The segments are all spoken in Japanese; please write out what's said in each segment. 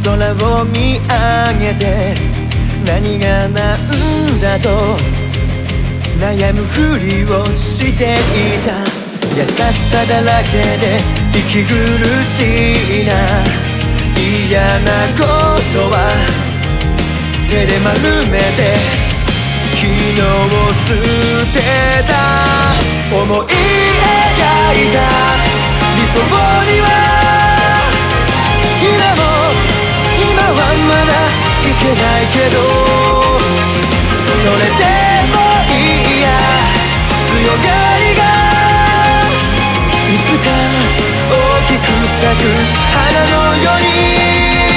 空を見上げて何がなんだと悩むふりをしていた。優しさだらけで息苦しいな。嫌なことは手で丸めて昨日を捨てた。思い描いた理想には今はまだいけないけど、それでもいいや。強がりがいつか大きく咲く花のように。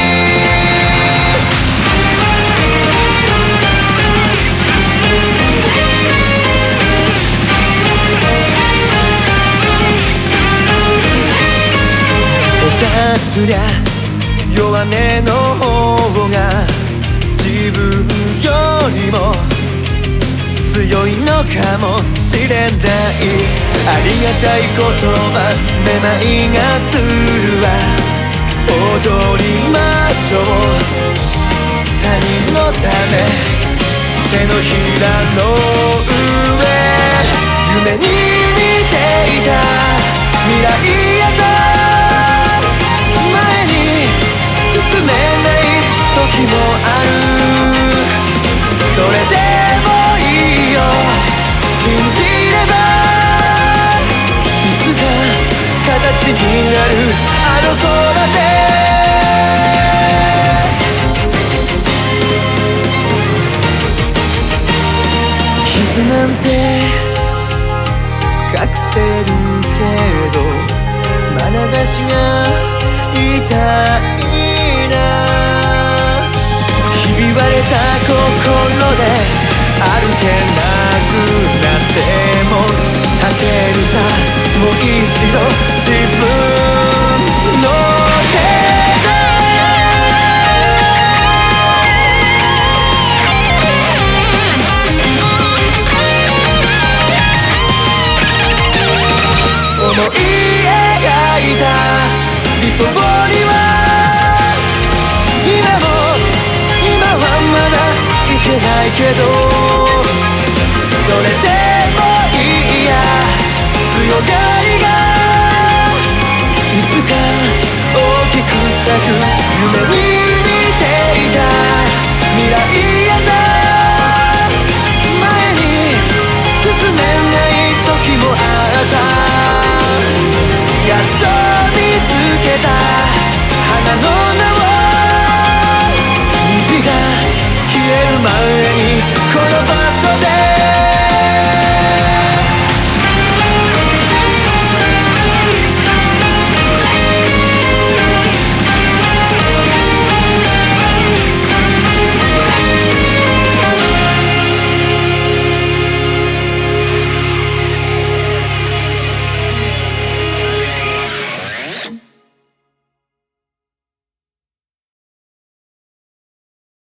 下手すりゃ弱音の方が自分よりも強いのかもしれない。ありがたい言葉めまいがするわ。踊りましょう他人のため。手のひらの上夢に見ていた未来へと前に進めない時もある。それでもいいよ信じればいつか形になるあの空で。傷なんて隠せるけど眼差しが痛いな。ひび割れた心で歩けなくなっても立てるさ。もう一度自分の手で思い描いた理想には今はまだいけないけど、それでもいいや。強がりがいつか大きく咲く夢に